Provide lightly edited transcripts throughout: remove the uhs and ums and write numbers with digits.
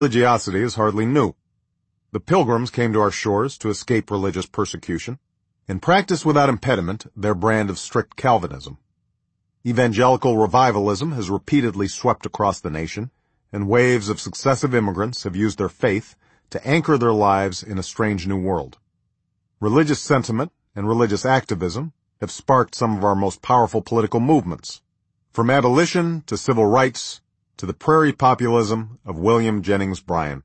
Religiosity is hardly new. The Pilgrims came to our shores to escape religious persecution and practice without impediment their brand of strict Calvinism. Evangelical revivalism has repeatedly swept across the nation, and waves of successive immigrants have used their faith to anchor their lives in a strange new world. Religious sentiment and religious activism have sparked some of our most powerful political movements, from abolition to civil rights to the prairie populism of William Jennings Bryan.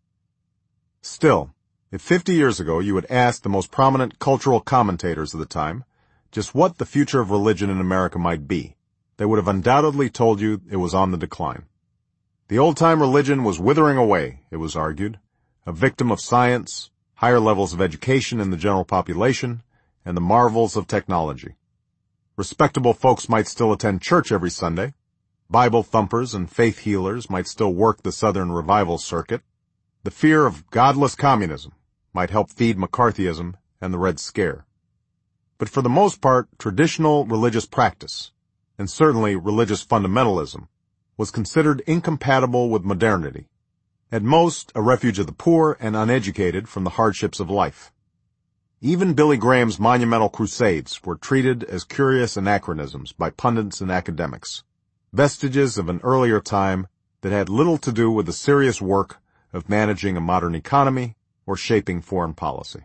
Still, if 50 years ago you had asked the most prominent cultural commentators of the time just what the future of religion in America might be, they would have undoubtedly told you it was on the decline. The old-time religion was withering away, it was argued, a victim of science, higher levels of education in the general population, and the marvels of technology. Respectable folks might still attend church every Sunday. Bible thumpers and faith healers might still work the Southern revival circuit. The fear of godless communism might help feed McCarthyism and the Red Scare. But for the most part, traditional religious practice, and certainly religious fundamentalism, was considered incompatible with modernity. At most, a refuge of the poor and uneducated from the hardships of life. Even Billy Graham's monumental crusades were treated as curious anachronisms by pundits and academics, vestiges of an earlier time that had little to do with the serious work of managing a modern economy or shaping foreign policy.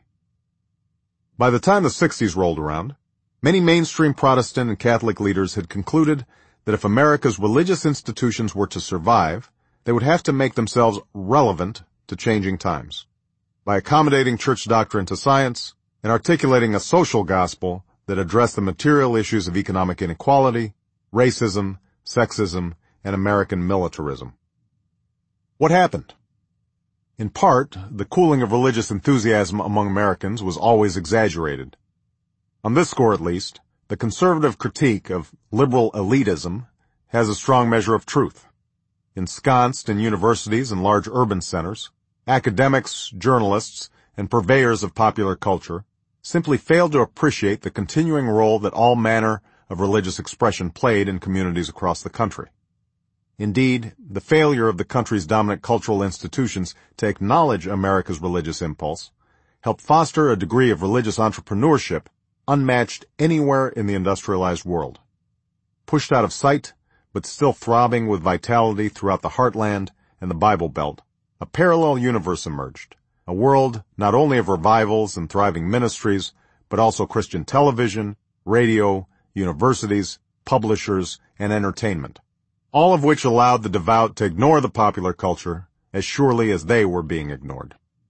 By the time the 60s rolled around, many mainstream Protestant and Catholic leaders had concluded that if America's religious institutions were to survive, they would have to make themselves relevant to changing times, by accommodating church doctrine to science and articulating a social gospel that addressed the material issues of economic inequality, racism, sexism, and American militarism. What happened? In part, the cooling of religious enthusiasm among Americans was always exaggerated. On this score at least, the conservative critique of liberal elitism has a strong measure of truth. Ensconced in universities and large urban centers, academics, journalists, and purveyors of popular culture simply failed to appreciate the continuing role that all manner of religious expression played in communities across the country. Indeed, the failure of the country's dominant cultural institutions to acknowledge America's religious impulse helped foster a degree of religious entrepreneurship unmatched anywhere in the industrialized world. Pushed out of sight, but still throbbing with vitality throughout the heartland and the Bible Belt, a parallel universe emerged, a world not only of revivals and thriving ministries, but also Christian television, radio, universities, publishers, and entertainment, all of which allowed the devout to ignore the popular culture as surely as they were being ignored.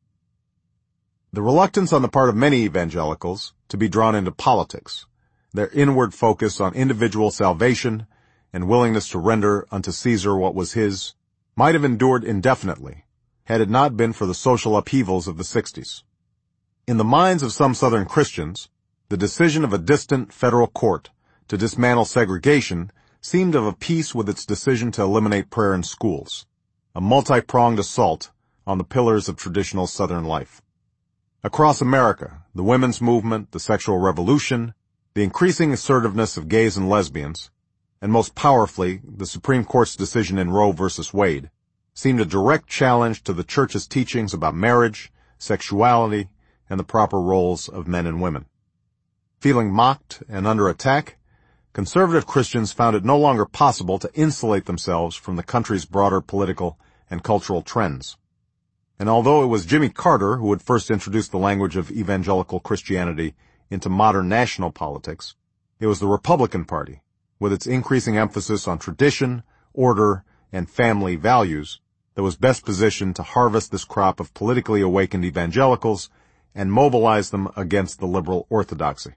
The reluctance on the part of many evangelicals to be drawn into politics, their inward focus on individual salvation, and willingness to render unto Caesar what was his, might have endured indefinitely, had it not been for the social upheavals of the 60s. In the minds of some Southern Christians, the decision of a distant federal court to dismantle segregation seemed of a piece with its decision to eliminate prayer in schools, a multi-pronged assault on the pillars of traditional Southern life. Across America, the women's movement, the sexual revolution, the increasing assertiveness of gays and lesbians, and most powerfully, the Supreme Court's decision in Roe v. Wade, seemed a direct challenge to the Church's teachings about marriage, sexuality, and the proper roles of men and women. Feeling mocked and under attack, conservative Christians found it no longer possible to insulate themselves from the country's broader political and cultural trends. And although it was Jimmy Carter who had first introduced the language of evangelical Christianity into modern national politics, it was the Republican Party, with its increasing emphasis on tradition, order, and family values, that was best positioned to harvest this crop of politically awakened evangelicals and mobilize them against the liberal orthodoxy.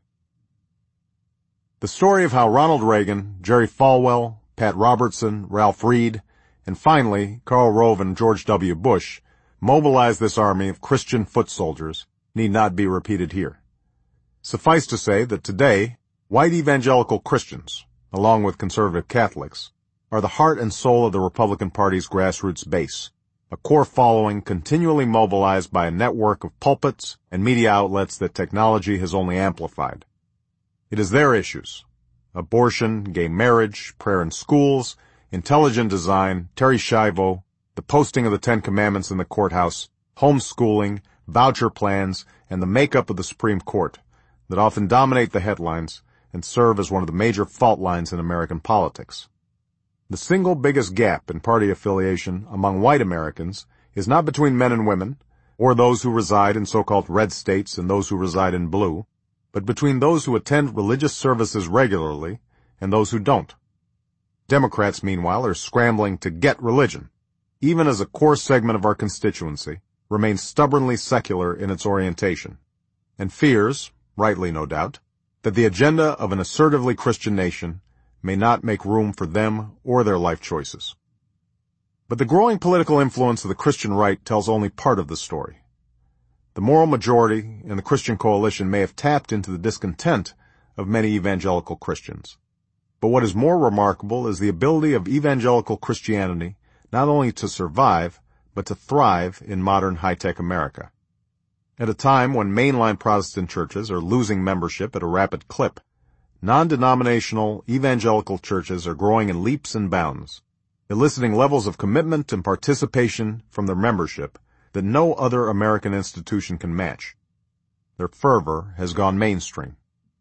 The story of how Ronald Reagan, Jerry Falwell, Pat Robertson, Ralph Reed, and finally Karl Rove and George W. Bush mobilized this army of Christian foot soldiers need not be repeated here. Suffice to say that today, white evangelical Christians, along with conservative Catholics, are the heart and soul of the Republican Party's grassroots base, a core following continually mobilized by a network of pulpits and media outlets that technology has only amplified. It is their issues: abortion, gay marriage, prayer in schools, intelligent design, Terri Schiavo, the posting of the Ten Commandments in the courthouse, homeschooling, voucher plans, and the makeup of the Supreme Court that often dominate the headlines and serve as one of the major fault lines in American politics. The single biggest gap in party affiliation among white Americans is not between men and women, or those who reside in so-called red states and those who reside in blue, but between those who attend religious services regularly and those who don't. Democrats, meanwhile, are scrambling to get religion, even as a core segment of our constituency remains stubbornly secular in its orientation, and fears, rightly no doubt, that the agenda of an assertively Christian nation may not make room for them or their life choices. But the growing political influence of the Christian right tells only part of the story. The moral majority in the Christian coalition may have tapped into the discontent of many evangelical Christians. But what is more remarkable is the ability of evangelical Christianity not only to survive, but to thrive in modern high-tech America. At a time when mainline Protestant churches are losing membership at a rapid clip, non-denominational evangelical churches are growing in leaps and bounds, eliciting levels of commitment and participation from their membership that no other American institution can match. Their fervor has gone mainstream.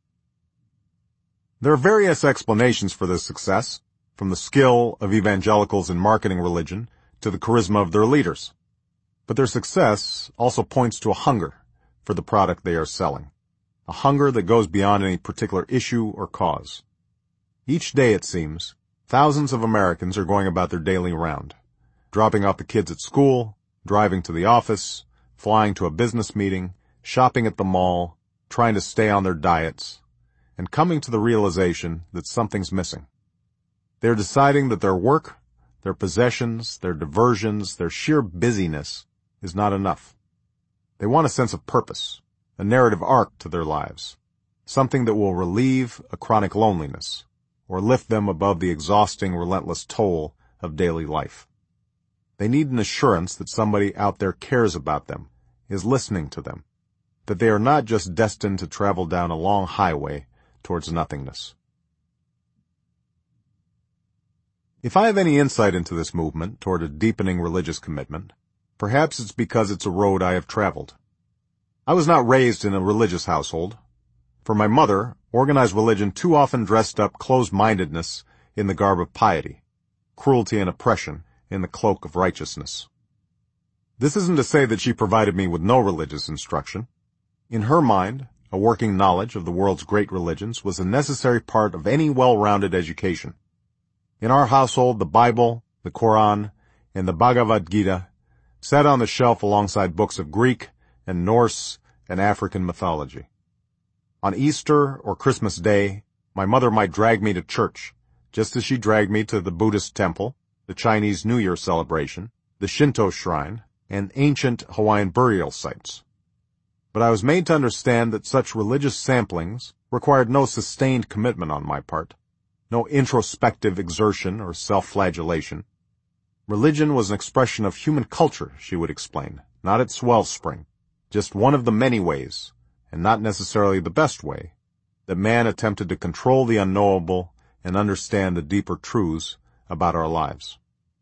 There are various explanations for this success, from the skill of evangelicals in marketing religion to the charisma of their leaders. But their success also points to a hunger for the product they are selling, a hunger that goes beyond any particular issue or cause. Each day, it seems, thousands of Americans are going about their daily round, dropping off the kids at school, driving to the office, flying to a business meeting, shopping at the mall, trying to stay on their diets, and coming to the realization that something's missing. They're deciding that their work, their possessions, their diversions, their sheer busyness is not enough. They want a sense of purpose, a narrative arc to their lives, something that will relieve a chronic loneliness, or lift them above the exhausting, relentless toll of daily life. They need an assurance that somebody out there cares about them, is listening to them, that they are not just destined to travel down a long highway towards nothingness. If I have any insight into this movement toward a deepening religious commitment, perhaps it's because it's a road I have traveled. I was not raised in a religious household. For my mother, organized religion too often dressed up closed-mindedness in the garb of piety, cruelty and oppression in the cloak of righteousness. This isn't to say that she provided me with no religious instruction. In her mind, a working knowledge of the world's great religions was a necessary part of any well-rounded education. In our household, the Bible, the Quran, and the Bhagavad Gita sat on the shelf alongside books of Greek and Norse and African mythology. On Easter or Christmas Day, my mother might drag me to church, just as she dragged me to the Buddhist temple, the Chinese New Year celebration, the Shinto shrine, and ancient Hawaiian burial sites. But I was made to understand that such religious samplings required no sustained commitment on my part, no introspective exertion or self-flagellation. Religion was an expression of human culture, she would explain, not its wellspring, just one of the many ways, and not necessarily the best way, that man attempted to control the unknowable and understand the deeper truths about our lives.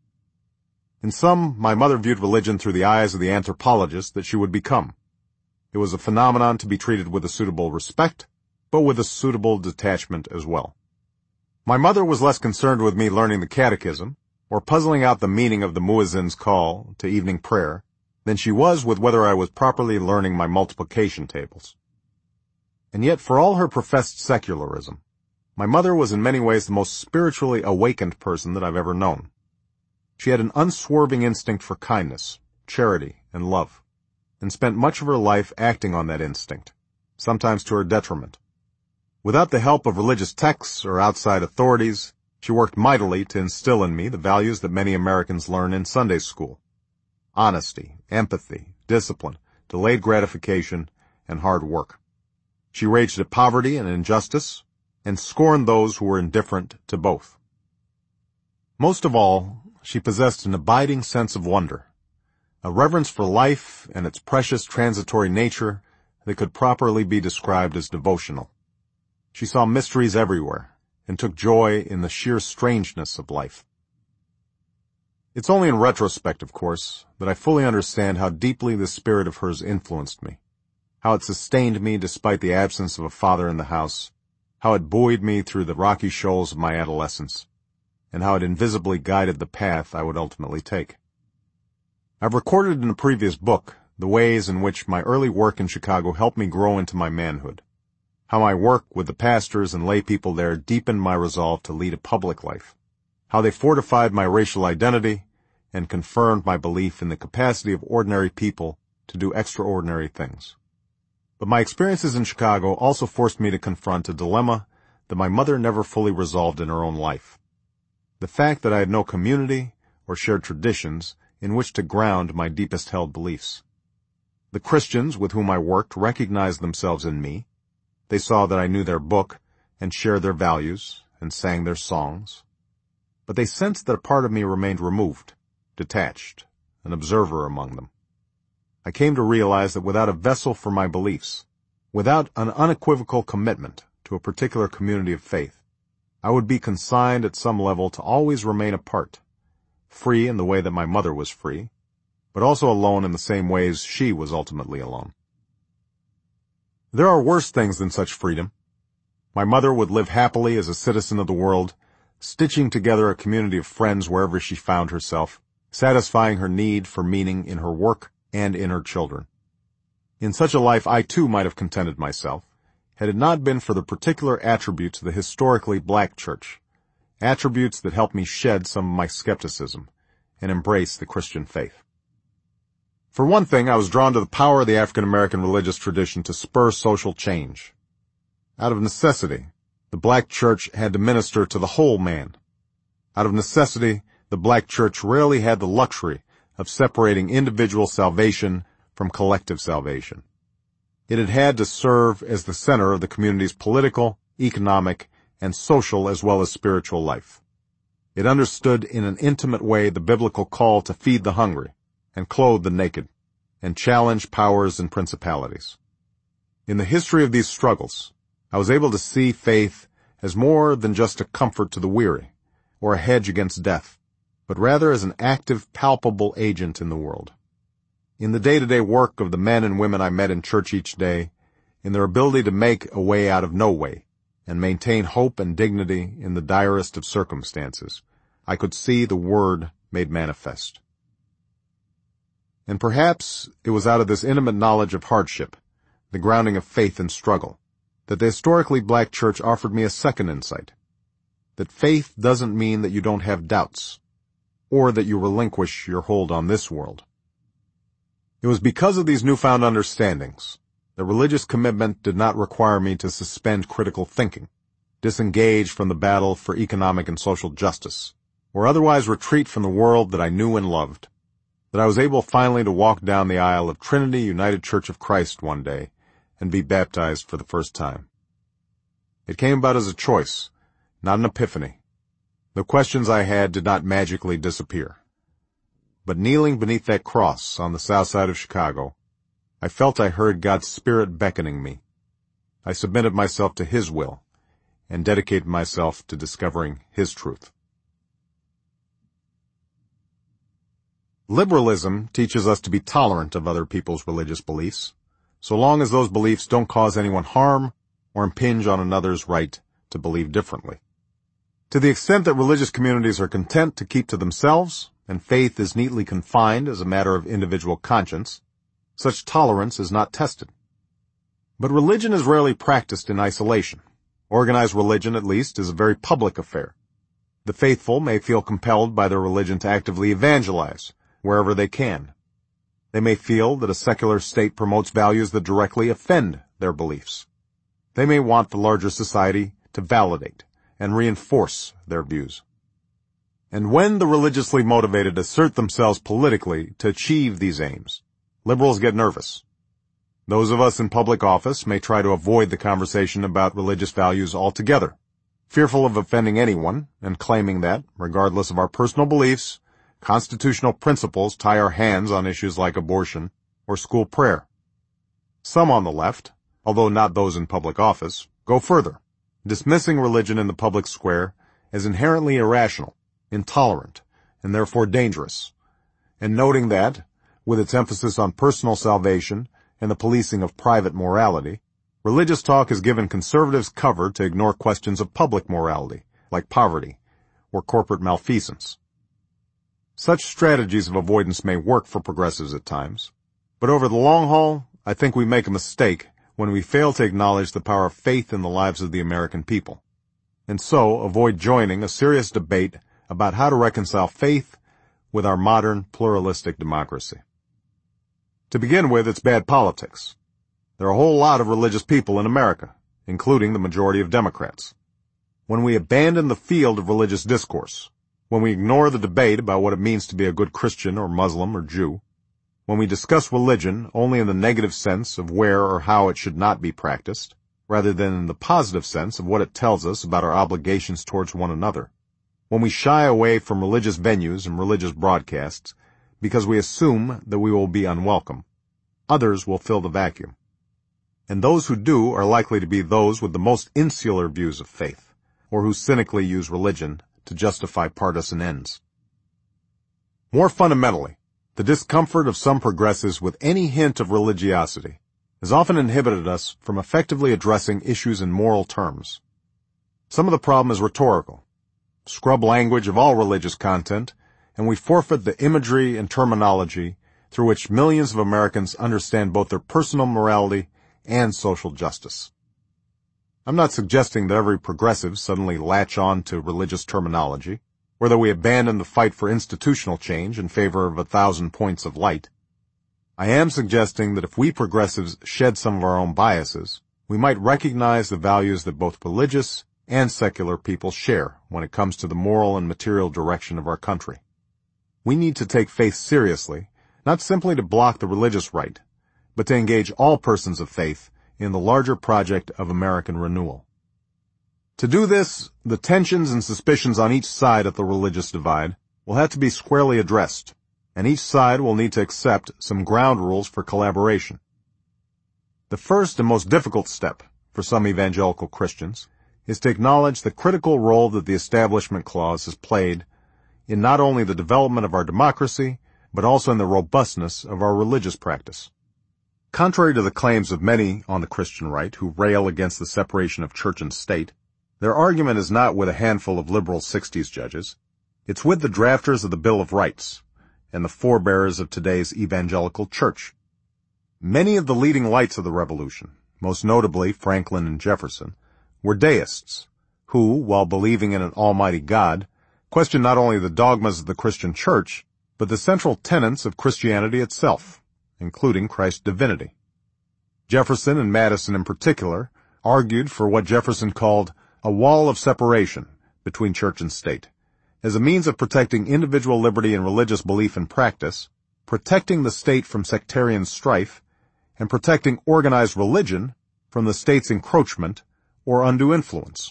In sum, my mother viewed religion through the eyes of the anthropologist that she would become. It was a phenomenon to be treated with a suitable respect, but with a suitable detachment as well. My mother was less concerned with me learning the catechism, or puzzling out the meaning of the muezzin's call to evening prayer, than she was with whether I was properly learning my multiplication tables. And yet, for all her professed secularism, my mother was in many ways the most spiritually awakened person that I've ever known. She had an unswerving instinct for kindness, charity, and love, and spent much of her life acting on that instinct, sometimes to her detriment. Without the help of religious texts or outside authorities, she worked mightily to instill in me the values that many Americans learn in Sunday school: honesty, empathy, discipline, delayed gratification, and hard work. She raged at poverty and injustice, and scorned those who were indifferent to both. Most of all, she possessed an abiding sense of wonder, a reverence for life and its precious transitory nature that could properly be described as devotional. She saw mysteries everywhere and took joy in the sheer strangeness of life. It's only in retrospect, of course, that I fully understand how deeply this spirit of hers influenced me, how it sustained me despite the absence of a father in the house, how it buoyed me through the rocky shoals of my adolescence, and how it invisibly guided the path I would ultimately take. I've recorded in a previous book the ways in which my early work in Chicago helped me grow into my manhood, how my work with the pastors and lay people there deepened my resolve to lead a public life, how they fortified my racial identity and confirmed my belief in the capacity of ordinary people to do extraordinary things. But my experiences in Chicago also forced me to confront a dilemma that my mother never fully resolved in her own life: the fact that I had no community or shared traditions in which to ground my deepest held beliefs. The Christians with whom I worked recognized themselves in me. They saw that I knew their book and shared their values and sang their songs. But they sensed that a part of me remained removed, detached, an observer among them. I came to realize that without a vessel for my beliefs, without an unequivocal commitment to a particular community of faith, I would be consigned at some level to always remain apart, free in the way that my mother was free, but also alone in the same ways she was ultimately alone. There are worse things than such freedom. My mother would live happily as a citizen of the world, stitching together a community of friends wherever she found herself, satisfying her need for meaning in her work and in her children. In such a life I too might have contented myself, had it not been for the particular attributes of the historically black church, attributes that helped me shed some of my skepticism and embrace the Christian faith. For one thing, I was drawn to the power of the African American religious tradition to spur social change. Out of necessity, the black church had to minister to the whole man. Out of necessity, the black church rarely had the luxury of separating individual salvation from collective salvation. It had had to serve as the center of the community's political, economic, and social as well as spiritual life. It understood in an intimate way the biblical call to feed the hungry and clothe the naked, and challenge powers and principalities. In the history of these struggles, I was able to see faith as more than just a comfort to the weary, or a hedge against death, but rather as an active, palpable agent in the world. In the day-to-day work of the men and women I met in church each day, in their ability to make a way out of no way, and maintain hope and dignity in the direst of circumstances, I could see the Word made manifest. And perhaps it was out of this intimate knowledge of hardship, the grounding of faith and struggle, that the historically black church offered me a second insight: that faith doesn't mean that you don't have doubts, or that you relinquish your hold on this world. It was because of these newfound understandings that religious commitment did not require me to suspend critical thinking, disengage from the battle for economic and social justice, or otherwise retreat from the world that I knew and loved, that I was able finally to walk down the aisle of Trinity United Church of Christ one day and be baptized for the first time. It came about as a choice, not an epiphany. The questions I had did not magically disappear. But kneeling beneath that cross on the south side of Chicago, I felt I heard God's Spirit beckoning me. I submitted myself to His will and dedicated myself to discovering His truth. Liberalism teaches us to be tolerant of other people's religious beliefs, so long as those beliefs don't cause anyone harm or impinge on another's right to believe differently. To the extent that religious communities are content to keep to themselves, and faith is neatly confined as a matter of individual conscience, such tolerance is not tested. But religion is rarely practiced in isolation. Organized religion, at least, is a very public affair. The faithful may feel compelled by their religion to actively evangelize wherever they can. They may feel that a secular state promotes values that directly offend their beliefs. They may want the larger society to validate and reinforce their views. And when the religiously motivated assert themselves politically to achieve these aims, liberals get nervous. Those of us in public office may try to avoid the conversation about religious values altogether, fearful of offending anyone and claiming that, regardless of our personal beliefs, constitutional principles tie our hands on issues like abortion or school prayer. Some on the left, although not those in public office, go further, dismissing religion in the public square as inherently irrational, intolerant, and therefore dangerous, and noting that, with its emphasis on personal salvation and the policing of private morality, religious talk has given conservatives cover to ignore questions of public morality, like poverty or corporate malfeasance. Such strategies of avoidance may work for progressives at times, but over the long haul, I think we make a mistake when we fail to acknowledge the power of faith in the lives of the American people, and so avoid joining a serious debate about how to reconcile faith with our modern pluralistic democracy. To begin with, it's bad politics. There are a whole lot of religious people in America, including the majority of Democrats. When we abandon the field of religious discourse, when we ignore the debate about what it means to be a good Christian or Muslim or Jew, when we discuss religion only in the negative sense of where or how it should not be practiced, rather than in the positive sense of what it tells us about our obligations towards one another, when we shy away from religious venues and religious broadcasts because we assume that we will be unwelcome, others will fill the vacuum. And those who do are likely to be those with the most insular views of faith, or who cynically use religion to justify partisan ends. More fundamentally, the discomfort of some progressives with any hint of religiosity has often inhibited us from effectively addressing issues in moral terms. Some of the problem is rhetorical. Scrub language of all religious content, and we forfeit the imagery and terminology through which millions of Americans understand both their personal morality and social justice. I'm not suggesting that every progressive suddenly latch on to religious terminology, or that we abandon the fight for institutional change in favor of 1,000 points of light. I am suggesting that if we progressives shed some of our own biases, we might recognize the values that both religious and secular people share when it comes to the moral and material direction of our country. We need to take faith seriously, not simply to block the religious right, but to engage all persons of faith in the larger project of American renewal. To do this, the tensions and suspicions on each side of the religious divide will have to be squarely addressed, and each side will need to accept some ground rules for collaboration. The first and most difficult step for some evangelical Christians is to acknowledge the critical role that the Establishment Clause has played in not only the development of our democracy, but also in the robustness of our religious practice. Contrary to the claims of many on the Christian right who rail against the separation of church and state, their argument is not with a handful of liberal 60s judges. It's with the drafters of the Bill of Rights and the forebearers of today's evangelical church. Many of the leading lights of the Revolution, most notably Franklin and Jefferson, were deists who, while believing in an almighty God, questioned not only the dogmas of the Christian church, but the central tenets of Christianity itself, including Christ's divinity. Jefferson and Madison in particular argued for what Jefferson called a wall of separation between church and state, as a means of protecting individual liberty in religious belief and practice, protecting the state from sectarian strife, and protecting organized religion from the state's encroachment or undue influence.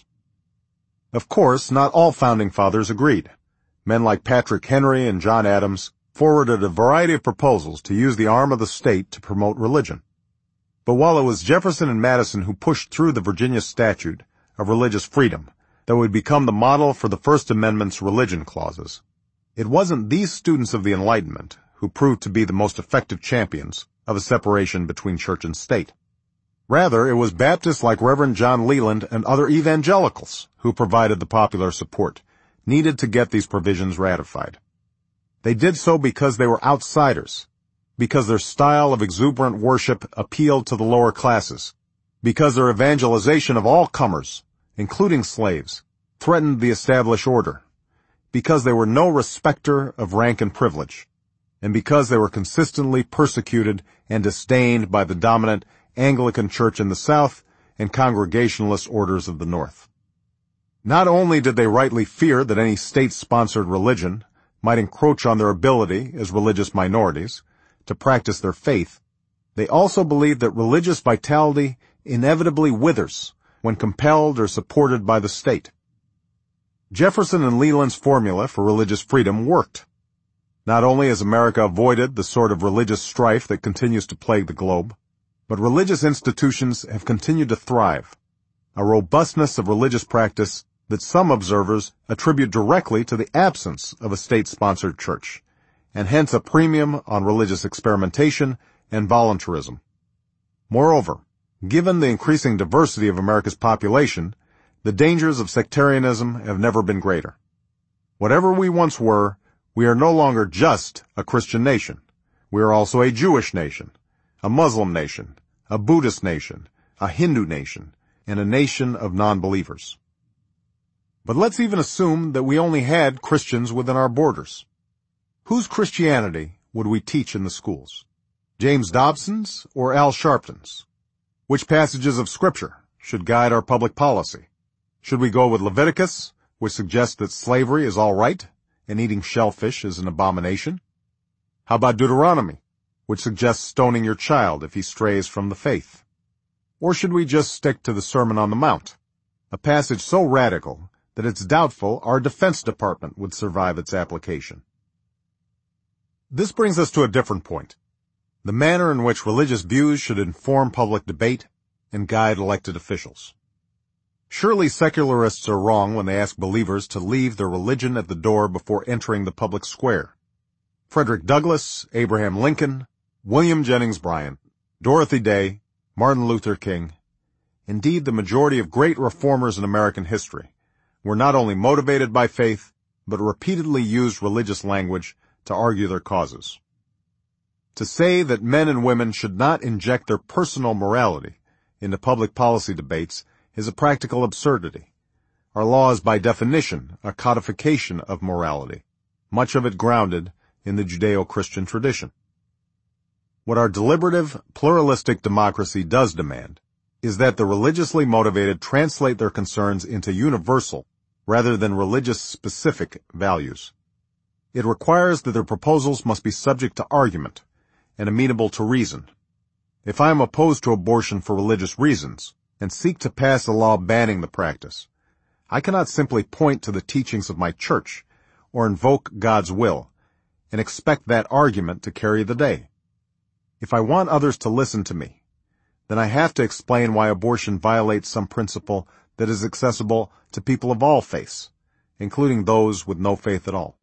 Of course, not all founding fathers agreed. Men like Patrick Henry and John Adams forwarded a variety of proposals to use the arm of the state to promote religion. But while it was Jefferson and Madison who pushed through the Virginia Statute of Religious Freedom that would become the model for the First Amendment's religion clauses, it wasn't these students of the Enlightenment who proved to be the most effective champions of a separation between church and state. Rather, it was Baptists like Reverend John Leland and other evangelicals who provided the popular support needed to get these provisions ratified. They did so because they were outsiders, because their style of exuberant worship appealed to the lower classes, because their evangelization of all comers, including slaves, threatened the established order, because they were no respecter of rank and privilege, and because they were consistently persecuted and disdained by the dominant Anglican Church in the South and Congregationalist orders of the North. Not only did they rightly fear that any state-sponsored religion might encroach on their ability as religious minorities to practice their faith, they also believed that religious vitality inevitably withers when compelled or supported by the state. Jefferson and Leland's formula for religious freedom worked. Not only has America avoided the sort of religious strife that continues to plague the globe, but religious institutions have continued to thrive. A robustness of religious practice that some observers attribute directly to the absence of a state-sponsored church, and hence a premium on religious experimentation and voluntarism. Moreover, given the increasing diversity of America's population, the dangers of sectarianism have never been greater. Whatever we once were, we are no longer just a Christian nation. We are also a Jewish nation, a Muslim nation, a Buddhist nation, a Hindu nation, and a nation of non-believers. But let's even assume that we only had Christians within our borders. Whose Christianity would we teach in the schools? James Dobson's or Al Sharpton's? Which passages of Scripture should guide our public policy? Should we go with Leviticus, which suggests that slavery is all right and eating shellfish is an abomination? How about Deuteronomy, which suggests stoning your child if he strays from the faith? Or should we just stick to the Sermon on the Mount, a passage so radical that it's doubtful our Defense Department would survive its application? This brings us to a different point: the manner in which religious views should inform public debate and guide elected officials. Surely secularists are wrong when they ask believers to leave their religion at the door before entering the public square. Frederick Douglass, Abraham Lincoln, William Jennings Bryan, Dorothy Day, Martin Luther King, indeed the majority of great reformers in American history, were not only motivated by faith, but repeatedly used religious language to argue their causes. To say that men and women should not inject their personal morality into public policy debates is a practical absurdity. Our law is by definition a codification of morality, much of it grounded in the Judeo-Christian tradition. What our deliberative, pluralistic democracy does demand is that the religiously motivated translate their concerns into universal, rather than religious-specific values. It requires that their proposals must be subject to argument and amenable to reason. If I am opposed to abortion for religious reasons and seek to pass a law banning the practice, I cannot simply point to the teachings of my church or invoke God's will and expect that argument to carry the day. If I want others to listen to me, then I have to explain why abortion violates some principle that is accessible to people of all faiths, including those with no faith at all.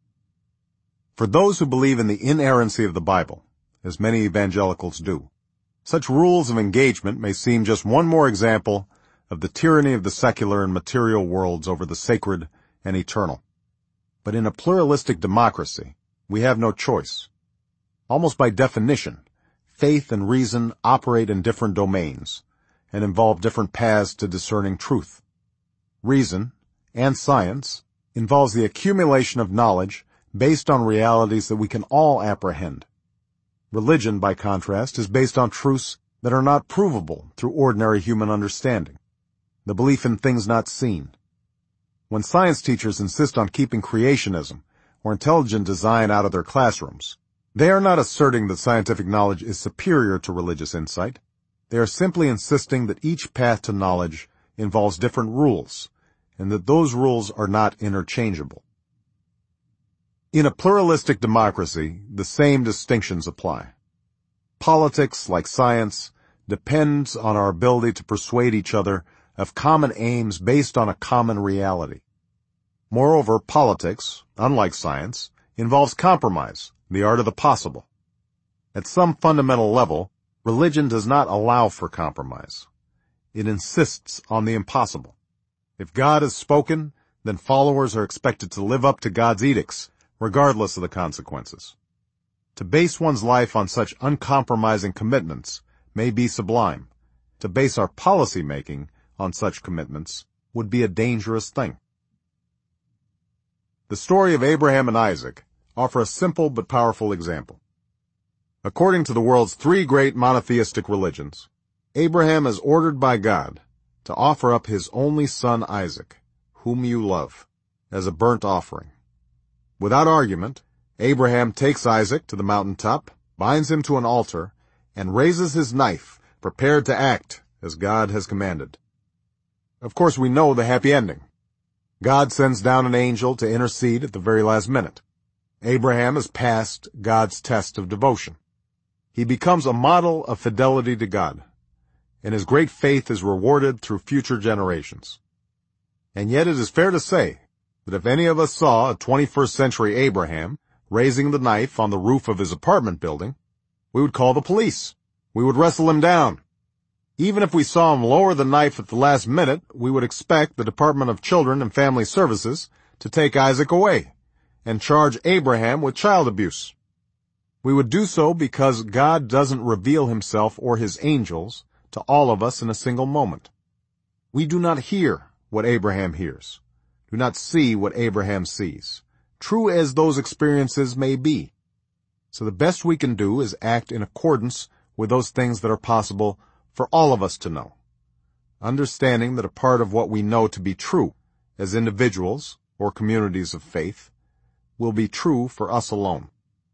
For those who believe in the inerrancy of the Bible, as many evangelicals do, such rules of engagement may seem just one more example of the tyranny of the secular and material worlds over the sacred and eternal. But in a pluralistic democracy, we have no choice. Almost by definition, faith and reason operate in different domains and involve different paths to discerning truth. Reason, and science, involves the accumulation of knowledge based on realities that we can all apprehend. Religion, by contrast, is based on truths that are not provable through ordinary human understanding, the belief in things not seen. When science teachers insist on keeping creationism or intelligent design out of their classrooms, they are not asserting that scientific knowledge is superior to religious insight. They are simply insisting that each path to knowledge involves different rules, and that those rules are not interchangeable. In a pluralistic democracy, the same distinctions apply. Politics, like science, depends on our ability to persuade each other of common aims based on a common reality. Moreover, politics, unlike science, involves compromise, the art of the possible. At some fundamental level, religion does not allow for compromise. It insists on the impossible. If God has spoken, then followers are expected to live up to God's edicts, regardless of the consequences. To base one's life on such uncompromising commitments may be sublime. To base our policy-making on such commitments would be a dangerous thing. The story of Abraham and Isaac offer a simple but powerful example. According to the world's three great monotheistic religions, Abraham is ordered by God to offer up his only son Isaac, whom you love, as a burnt offering. Without argument, Abraham takes Isaac to the mountaintop, binds him to an altar, and raises his knife, prepared to act as God has commanded. Of course, we know the happy ending. God sends down an angel to intercede at the very last minute. Abraham has passed God's test of devotion. He becomes a model of fidelity to God, and his great faith is rewarded through future generations. And yet it is fair to say that if any of us saw a 21st century Abraham raising the knife on the roof of his apartment building, we would call the police. We would wrestle him down. Even if we saw him lower the knife at the last minute, we would expect the Department of Children and Family Services to take Isaac away and charge Abraham with child abuse. We would do so because God doesn't reveal himself or his angels to all of us in a single moment. We do not hear what Abraham hears, do not see what Abraham sees, true as those experiences may be. So the best we can do is act in accordance with those things that are possible for all of us to know, understanding that a part of what we know to be true as individuals or communities of faith will be true for us alone.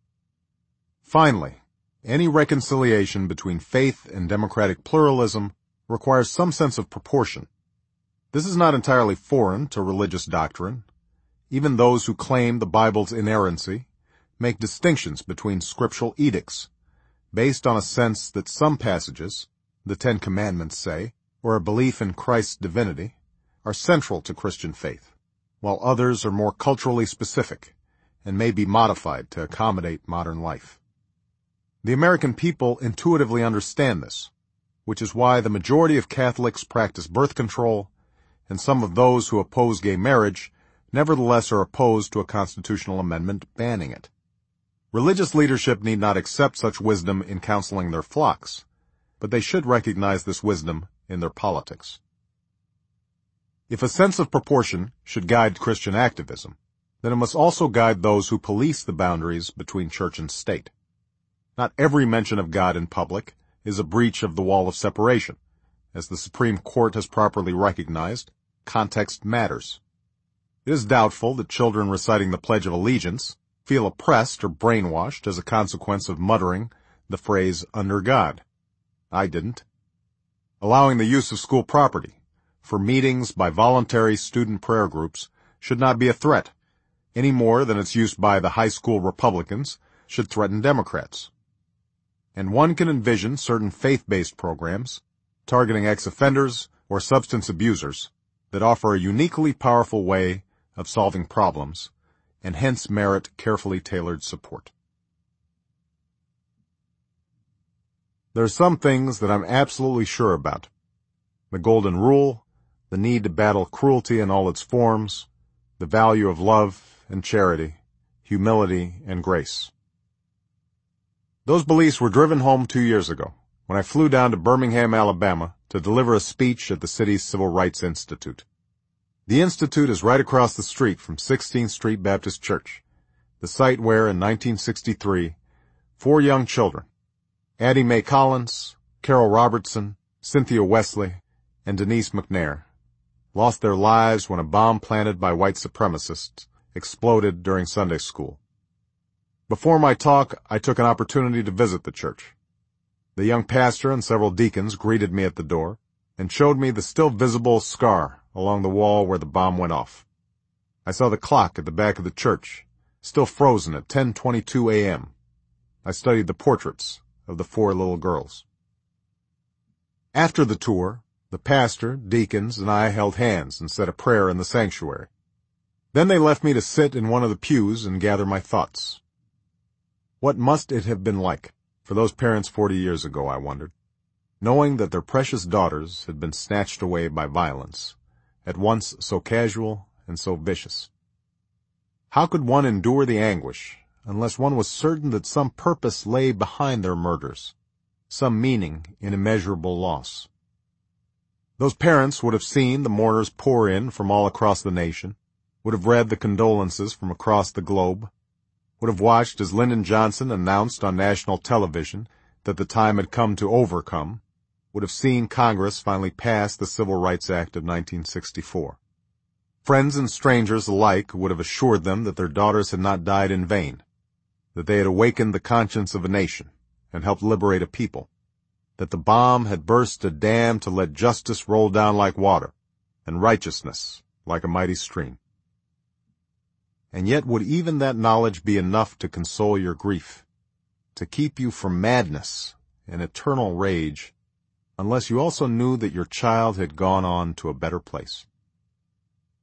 Finally, any reconciliation between faith and democratic pluralism requires some sense of proportion. This is not entirely foreign to religious doctrine. Even those who claim the Bible's inerrancy make distinctions between scriptural edicts, based on a sense that some passages, the Ten Commandments say, or a belief in Christ's divinity, are central to Christian faith, while others are more culturally specific and may be modified to accommodate modern life. The American people intuitively understand this, which is why the majority of Catholics practice birth control, and some of those who oppose gay marriage nevertheless are opposed to a constitutional amendment banning it. Religious leadership need not accept such wisdom in counseling their flocks, but they should recognize this wisdom in their politics. If a sense of proportion should guide Christian activism, then it must also guide those who police the boundaries between church and state. Not every mention of God in public is a breach of the wall of separation. As the Supreme Court has properly recognized, context matters. It is doubtful that children reciting the Pledge of Allegiance feel oppressed or brainwashed as a consequence of muttering the phrase, "under God." I didn't. Allowing the use of school property for meetings by voluntary student prayer groups should not be a threat, any more than its use by the high school Republicans should threaten Democrats. And one can envision certain faith-based programs targeting ex-offenders or substance abusers that offer a uniquely powerful way of solving problems and hence merit carefully tailored support. There are some things that I'm absolutely sure about. The Golden Rule, the need to battle cruelty in all its forms, the value of love and charity, humility and grace. Those beliefs were driven home 2 years ago when I flew down to Birmingham, Alabama to deliver a speech at the city's Civil Rights Institute. The Institute is right across the street from 16th Street Baptist Church, the site where, in 1963, 4 young children, Addie Mae Collins, Carol Robertson, Cynthia Wesley, and Denise McNair, lost their lives when a bomb planted by white supremacists exploded during Sunday school. Before my talk, I took an opportunity to visit the church. The young pastor and several deacons greeted me at the door and showed me the still visible scar along the wall where the bomb went off. I saw the clock at the back of the church, still frozen at 10:22 a.m. I studied the portraits of the 4 little girls. After the tour, the pastor, deacons, and I held hands and said a prayer in the sanctuary. Then they left me to sit in one of the pews and gather my thoughts. What must it have been like for those parents 40 years ago, I wondered, knowing that their precious daughters had been snatched away by violence, at once so casual and so vicious? How could one endure the anguish unless one was certain that some purpose lay behind their murders, some meaning in immeasurable loss? Those parents would have seen the mourners pour in from all across the nation, would have read the condolences from across the globe, would have watched as Lyndon Johnson announced on national television that the time had come to overcome, would have seen Congress finally pass the Civil Rights Act of 1964. Friends and strangers alike would have assured them that their daughters had not died in vain, that they had awakened the conscience of a nation and helped liberate a people, that the bomb had burst a dam to let justice roll down like water and righteousness like a mighty stream. And yet would even that knowledge be enough to console your grief, to keep you from madness and eternal rage, unless you also knew that your child had gone on to a better place?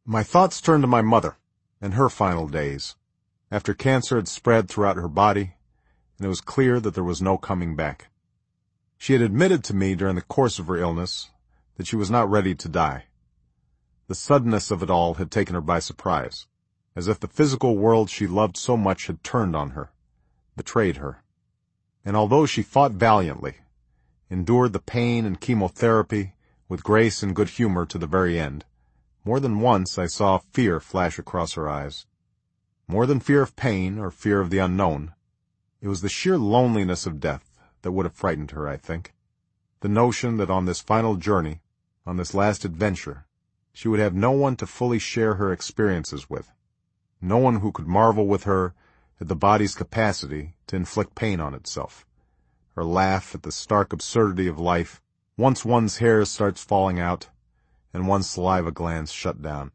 My thoughts turned to my mother and her final days, after cancer had spread throughout her body, and it was clear that there was no coming back. She had admitted to me during the course of her illness that she was not ready to die. The suddenness of it all had taken her by surprise, as if the physical world she loved so much had turned on her, betrayed her. And although she fought valiantly, endured the pain and chemotherapy with grace and good humor to the very end, more than once I saw fear flash across her eyes. More than fear of pain or fear of the unknown, it was the sheer loneliness of death that would have frightened her, I think. The notion that on this final journey, on this last adventure, she would have no one to fully share her experiences with, no one who could marvel with her at the body's capacity to inflict pain on itself, or laugh at the stark absurdity of life once one's hair starts falling out and one's saliva glands shut down.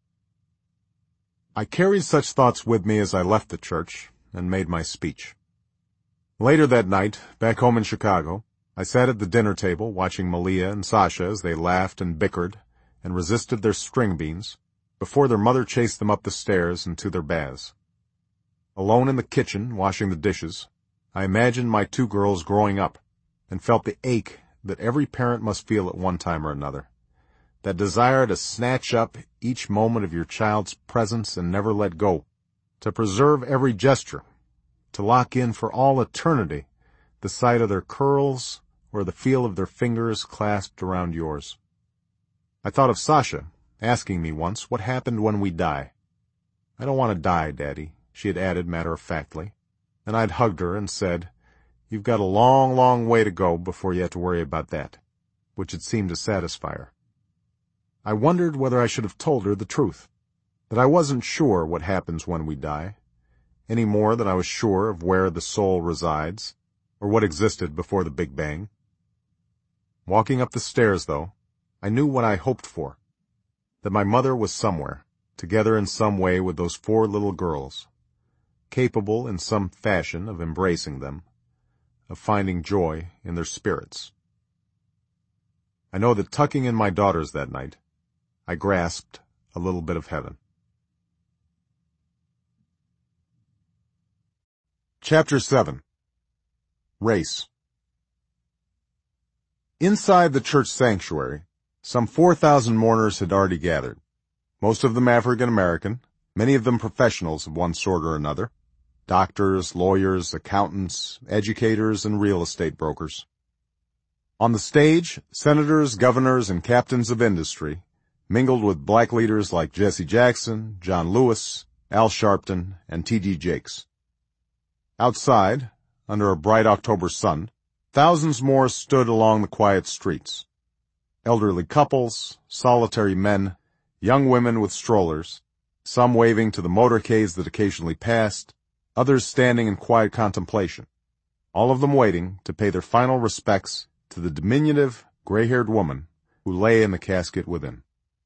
I carried such thoughts with me as I left the church and made my speech. Later that night, back home in Chicago, I sat at the dinner table watching Malia and Sasha as they laughed and bickered and resisted their string beans before their mother chased them up the stairs and to their baths. Alone in the kitchen, washing the dishes, I imagined my two girls growing up and felt the ache that every parent must feel at one time or another. That desire to snatch up each moment of your child's presence and never let go, to preserve every gesture, to lock in for all eternity the sight of their curls or the feel of their fingers clasped around yours. I thought of Sasha asking me once what happened when we die. "I don't want to die, Daddy," she had added matter-of-factly, and I'd hugged her and said, "You've got a long, long way to go before you have to worry about that," which had seemed to satisfy her. I wondered whether I should have told her the truth, that I wasn't sure what happens when we die, any more than I was sure of where the soul resides, or what existed before the Big Bang. Walking up the stairs, though, I knew what I hoped for, that my mother was somewhere, together in some way with those four little girls, capable in some fashion of embracing them, of finding joy in their spirits. I know that tucking in my daughters that night, I grasped a little bit of heaven. Chapter 7. Race. Inside the church sanctuary, some 4,000 mourners had already gathered, most of them African American, many of them professionals of one sort or another, doctors, lawyers, accountants, educators, and real estate brokers. On the stage, senators, governors, and captains of industry mingled with black leaders like Jesse Jackson, John Lewis, Al Sharpton, and T.D. Jakes. Outside, under a bright October sun, thousands more stood along the quiet streets. Elderly couples, solitary men, young women with strollers, some waving to the motorcades that occasionally passed, others standing in quiet contemplation, all of them waiting to pay their final respects to the diminutive, gray-haired woman who lay in the casket within.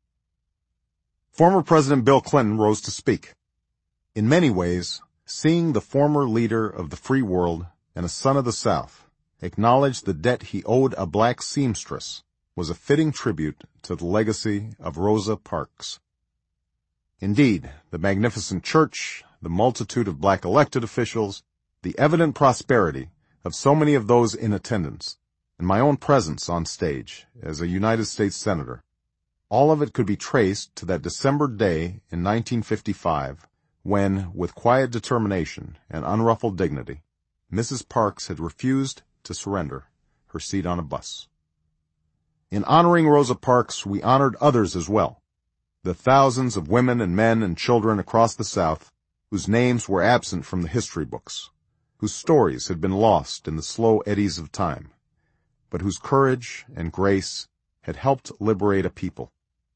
Former President Bill Clinton rose to speak. In many ways, seeing the former leader of the free world and a son of the South acknowledge the debt he owed a black seamstress was a fitting tribute to the legacy of Rosa Parks. Indeed, the magnificent church, the multitude of black elected officials, the evident prosperity of so many of those in attendance, and my own presence on stage as a United States Senator, all of it could be traced to that December day in 1955 when, with quiet determination and unruffled dignity, Mrs. Parks had refused to surrender her seat on a bus. In honoring Rosa Parks, we honored others as well, the thousands of women and men and children across the South whose names were absent from the history books, whose stories had been lost in the slow eddies of time, but whose courage and grace had helped liberate a people.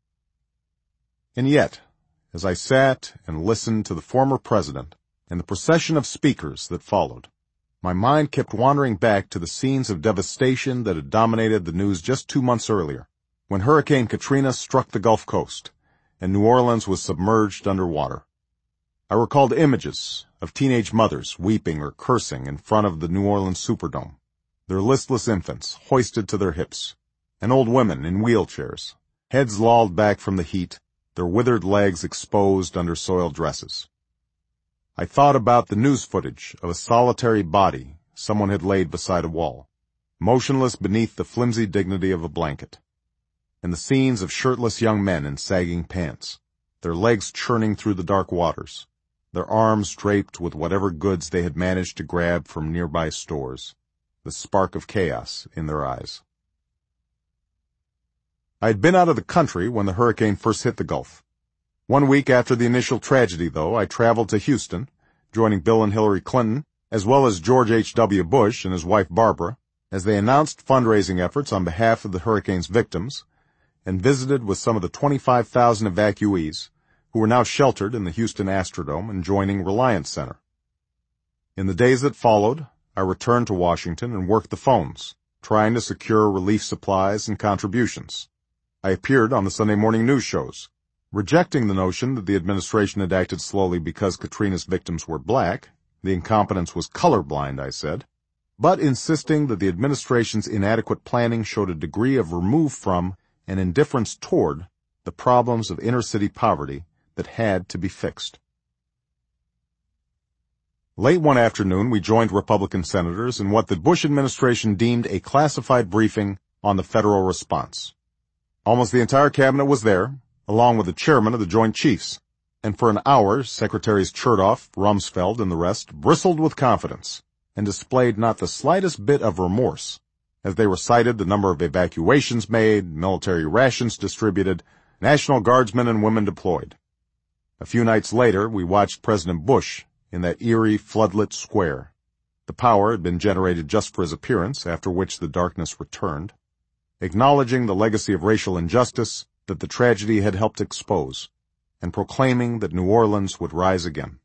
And yet, as I sat and listened to the former president and the procession of speakers that followed, my mind kept wandering back to the scenes of devastation that had dominated the news just 2 months earlier, when Hurricane Katrina struck the Gulf Coast and New Orleans was submerged underwater. I recalled images of teenage mothers weeping or cursing in front of the New Orleans Superdome, their listless infants hoisted to their hips, and old women in wheelchairs, heads lolled back from the heat, their withered legs exposed under soiled dresses. I thought about the news footage of a solitary body someone had laid beside a wall, motionless beneath the flimsy dignity of a blanket, and the scenes of shirtless young men in sagging pants, their legs churning through the dark waters, their arms draped with whatever goods they had managed to grab from nearby stores, the spark of chaos in their eyes. I had been out of the country when the hurricane first hit the Gulf. 1 week after the initial tragedy, though, I traveled to Houston, joining Bill and Hillary Clinton, as well as George H.W. Bush and his wife Barbara, as they announced fundraising efforts on behalf of the hurricane's victims, and visited with some of the 25,000 evacuees who were now sheltered in the Houston Astrodome and joining Reliance Center. In the days that followed, I returned to Washington and worked the phones, trying to secure relief supplies and contributions. I appeared on the Sunday morning news shows, rejecting the notion that the administration had acted slowly because Katrina's victims were black. The incompetence was colorblind, I said, but insisting that the administration's inadequate planning showed a degree of remove from and indifference toward the problems of inner-city poverty that had to be fixed. Late one afternoon, we joined Republican senators in what the Bush administration deemed a classified briefing on the federal response. Almost the entire cabinet was there, along with the chairman of the Joint Chiefs, and for an hour, Secretaries Chertoff, Rumsfeld, and the rest bristled with confidence and displayed not the slightest bit of remorse as they recited the number of evacuations made, military rations distributed, National Guardsmen and women deployed. A few nights later, we watched President Bush in that eerie, floodlit square. The power had been generated just for his appearance, after which the darkness returned, acknowledging the legacy of racial injustice that the tragedy had helped expose, and proclaiming that New Orleans would rise again.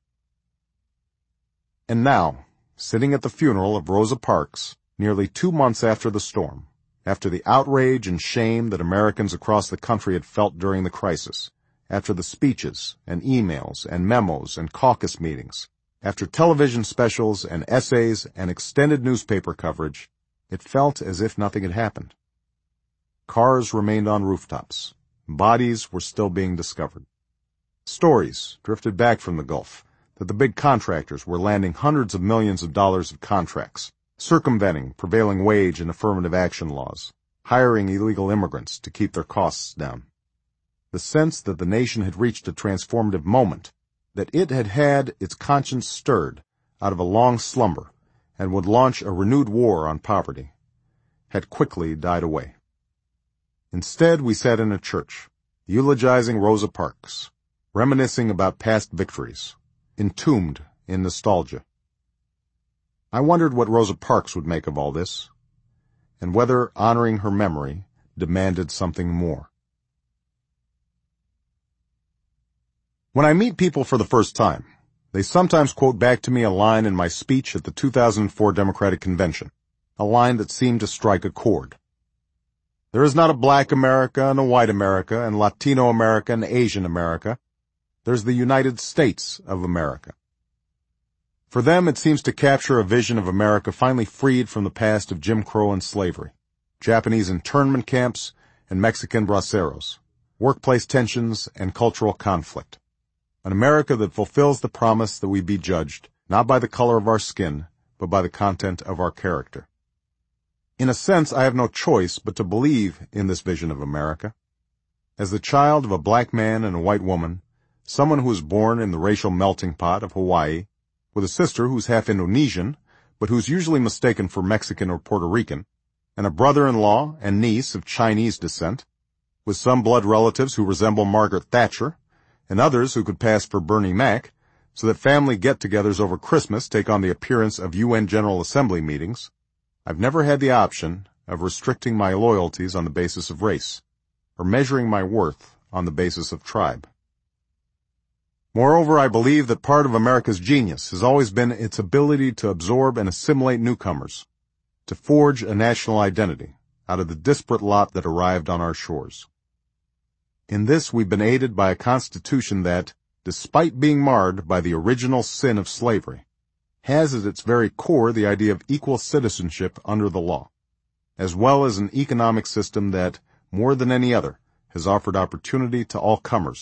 And now, sitting at the funeral of Rosa Parks, nearly 2 months after the storm, after the outrage and shame that Americans across the country had felt during the crisis, after the speeches and emails and memos and caucus meetings, after television specials and essays and extended newspaper coverage, it felt as if nothing had happened. Cars remained on rooftops. Bodies were still being discovered. Stories drifted back from the Gulf that the big contractors were landing hundreds of millions of dollars of contracts, circumventing prevailing wage and affirmative action laws, hiring illegal immigrants to keep their costs down. The sense that the nation had reached a transformative moment, that it had had its conscience stirred out of a long slumber and would launch a renewed war on poverty, had quickly died away. Instead, we sat in a church, eulogizing Rosa Parks, reminiscing about past victories, entombed in nostalgia. I wondered what Rosa Parks would make of all this, and whether honoring her memory demanded something more. When I meet people for the first time, they sometimes quote back to me a line in my speech at the 2004 Democratic Convention, a line that seemed to strike a chord. There is not a black America and a white America and Latino America and Asian America. There's the United States of America. For them, it seems to capture a vision of America finally freed from the past of Jim Crow and slavery, Japanese internment camps and Mexican braceros, workplace tensions and cultural conflict. An America that fulfills the promise that we be judged, not by the color of our skin, but by the content of our character. In a sense, I have no choice but to believe in this vision of America. As the child of a black man and a white woman, someone who was born in the racial melting pot of Hawaii, with a sister who's half Indonesian, but who's usually mistaken for Mexican or Puerto Rican, and a brother-in-law and niece of Chinese descent, with some blood relatives who resemble Margaret Thatcher, and others who could pass for Bernie Mac, so that family get-togethers over Christmas take on the appearance of UN General Assembly meetings, I've never had the option of restricting my loyalties on the basis of race, or measuring my worth on the basis of tribe. Moreover, I believe that part of America's genius has always been its ability to absorb and assimilate newcomers, to forge a national identity out of the disparate lot that arrived on our shores. In this, we've been aided by a Constitution that, despite being marred by the original sin of slavery, has at its very core the idea of equal citizenship under the law, as well as an economic system that, more than any other, has offered opportunity to all comers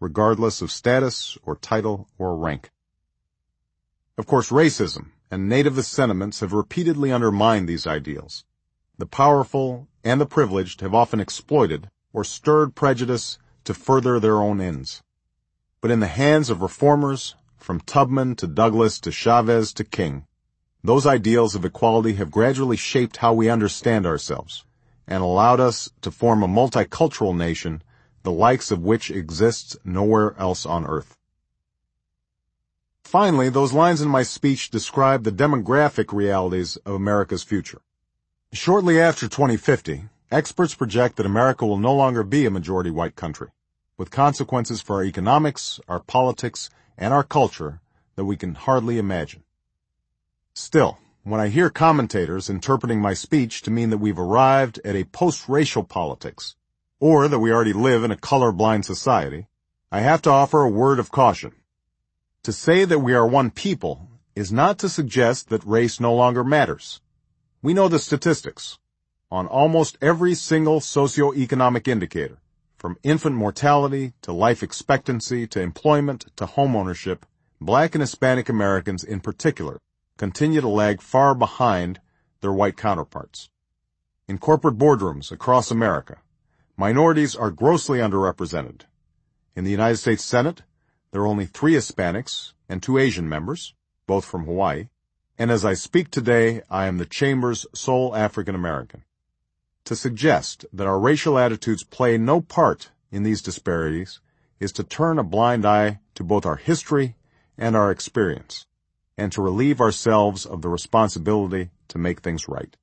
regardless of status or title or rank. Of course, racism and nativist sentiments have repeatedly undermined these ideals. The powerful and the privileged have often exploited or stirred prejudice to further their own ends. But in the hands of reformers, from Tubman to Douglas to Chavez to King, those ideals of equality have gradually shaped how we understand ourselves and allowed us to form a multicultural nation, the likes of which exists nowhere else on earth. Finally, those lines in my speech describe the demographic realities of America's future. Shortly after 2050, experts project that America will no longer be a majority white country, with consequences for our economics, our politics, and our culture that we can hardly imagine. Still, when I hear commentators interpreting my speech to mean that we've arrived at a post-racial politics, or that we already live in a color-blind society, I have to offer a word of caution. To say that we are one people is not to suggest that race no longer matters. We know the statistics. On almost every single socioeconomic indicator, from infant mortality to life expectancy to employment to homeownership, Black and Hispanic Americans in particular continue to lag far behind their white counterparts. In corporate boardrooms across America, minorities are grossly underrepresented. In the United States Senate, there are only 3 Hispanics and 2 Asian members, both from Hawaii, and as I speak today, I am the chamber's sole African American. To suggest that our racial attitudes play no part in these disparities is to turn a blind eye to both our history and our experience, and to relieve ourselves of the responsibility to make things right.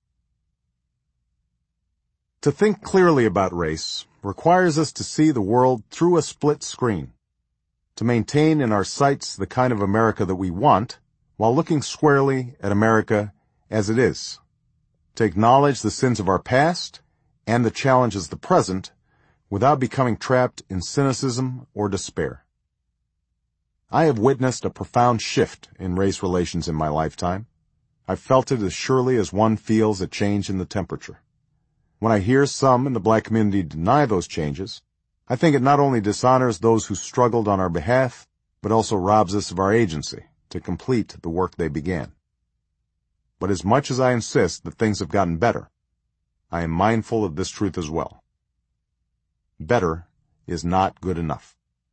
To think clearly about race requires us to see the world through a split screen, to maintain in our sights the kind of America that we want, while looking squarely at America as it is, to acknowledge the sins of our past and the challenges of the present without becoming trapped in cynicism or despair. I have witnessed a profound shift in race relations in my lifetime. I've felt it as surely as one feels a change in the temperature. When I hear some in the Black community deny those changes, I think it not only dishonors those who struggled on our behalf, but also robs us of our agency to complete the work they began. But as much as I insist that things have gotten better, I am mindful of this truth as well. Better is not good enough.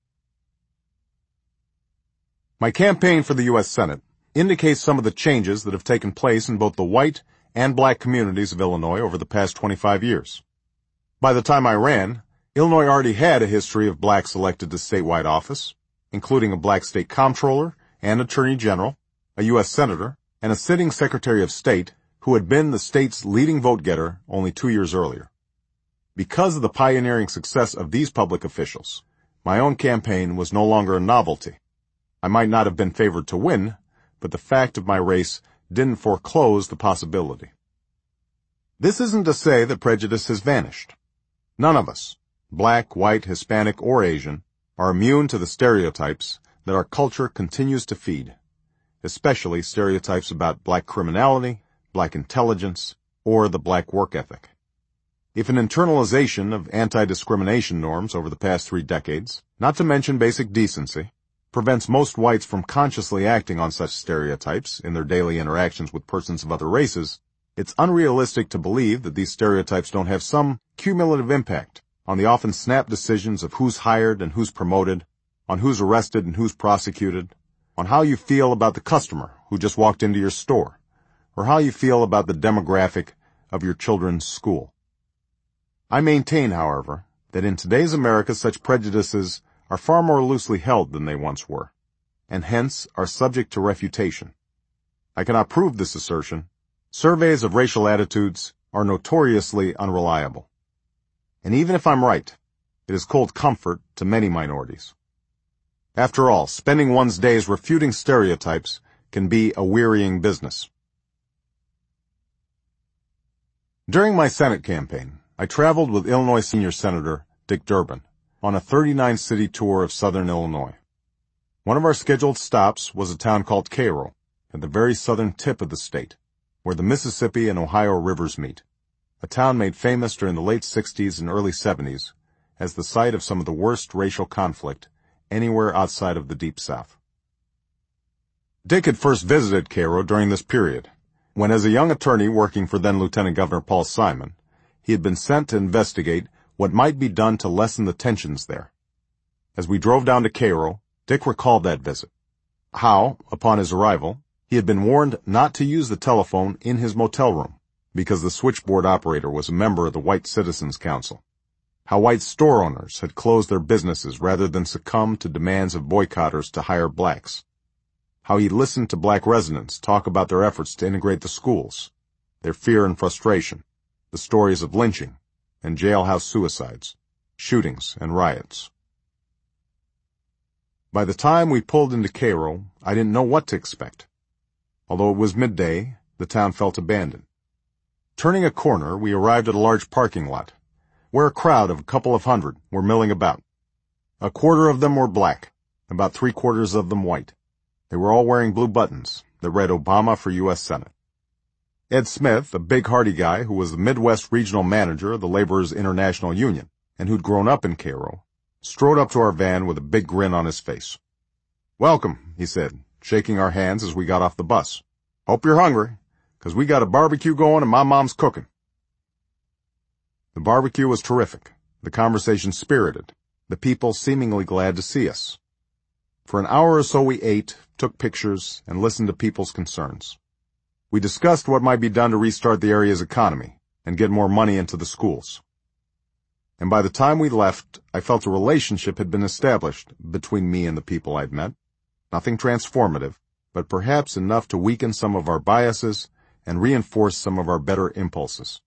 My campaign for the U.S. Senate indicates some of the changes that have taken place in both the white and Black communities of Illinois over the past 25 years. By the time I ran, Illinois already had a history of Blacks elected to statewide office, including a Black state comptroller and attorney general, a U.S. senator, and a sitting Secretary of State who had been the state's leading vote-getter only 2 years earlier. Because of the pioneering success of these public officials, my own campaign was no longer a novelty. I might not have been favored to win, but the fact of my race didn't foreclose the possibility. This isn't to say that prejudice has vanished. None of us, Black, white, Hispanic, or Asian, are immune to the stereotypes that our culture continues to feed, especially stereotypes about Black criminality, Black intelligence, or the Black work ethic. If an internalization of anti-discrimination norms over the past 3 decades, not to mention basic decency, prevents most whites from consciously acting on such stereotypes in their daily interactions with persons of other races, it's unrealistic to believe that these stereotypes don't have some cumulative impact on the often snap decisions of who's hired and who's promoted, on who's arrested and who's prosecuted, on how you feel about the customer who just walked into your store, or how you feel about the demographic of your children's school. I maintain, however, that in today's America such prejudices are far more loosely held than they once were, and hence are subject to refutation. I cannot prove this assertion. Surveys of racial attitudes are notoriously unreliable. And even if I'm right, it is cold comfort to many minorities. After all, spending one's days refuting stereotypes can be a wearying business. During my Senate campaign, I traveled with Illinois Senior Senator Dick Durbin on a 39-city tour of southern Illinois. One of our scheduled stops was a town called Cairo, at the very southern tip of the state, where the Mississippi and Ohio rivers meet, a town made famous during the late 60s and early 70s as the site of some of the worst racial conflict anywhere outside of the Deep South. Dick had first visited Cairo during this period, when as a young attorney working for then Lieutenant Governor Paul Simon, he had been sent to investigate what might be done to lessen the tensions there. As we drove down to Cairo, Dick recalled that visit. How, upon his arrival, he had been warned not to use the telephone in his motel room because the switchboard operator was a member of the White Citizens Council. How white store owners had closed their businesses rather than succumb to demands of boycotters to hire blacks. How he listened to black residents talk about their efforts to integrate the schools, their fear and frustration, the stories of lynching and jailhouse suicides, shootings and riots. By the time we pulled into Cairo, I didn't know what to expect. Although it was midday, the town felt abandoned. Turning a corner, we arrived at a large parking lot, where a crowd of a couple of hundred were milling about. A quarter of them were black, about 3/4 of them white. They were all wearing blue buttons that read Obama for U.S. Senate. Ed Smith, a big hearty guy who was the Midwest regional manager of the Laborers International Union and who'd grown up in Cairo, strode up to our van with a big grin on his face. "Welcome," he said, shaking our hands as we got off the bus. "Hope you're hungry, 'cause we got a barbecue going and my mom's cooking." The barbecue was terrific, the conversation spirited, the people seemingly glad to see us. For an hour or so we ate, took pictures, and listened to people's concerns. We discussed what might be done to restart the area's economy and get more money into the schools. And by the time we left, I felt a relationship had been established between me and the people I'd met. Nothing transformative, but perhaps enough to weaken some of our biases and reinforce some of our better impulses.